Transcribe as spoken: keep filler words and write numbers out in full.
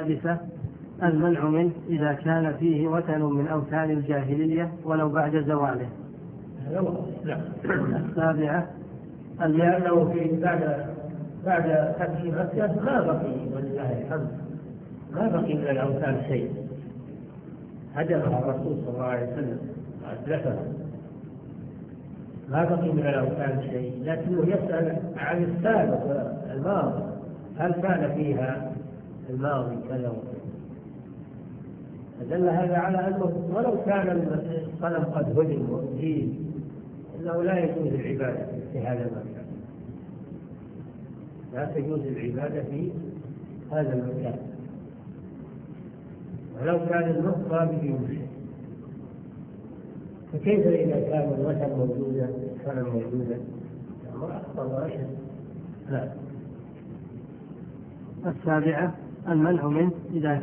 السادسة المنع منه إذا كان فيه وثن من أوثان الجاهلية ولو بعد زواله. السابعة لأنه في بعد بعد فتح مكة ما بقي ولله الحمد ما بقي من الأوثان شيء، هدمها الرسول صلى الله عليه وسلم وأتلفها، ما بقي من الأوثان شيء، لكنه يسأل عن السابق الماضي، هل كان فيها الماضي كذا وكذا. فدل هذا على أنه ولو كان الصنم قد هدم وأزيل إنه لا يجوز العبادة في هذا المكان، لا تجوز العبادة في هذا المكان ولو كان النقطة بجوز. فكيف إذا كان الوثن موجودا كان موجودا أمر أخطر وأشد. لا. السابعة المنع منه إذا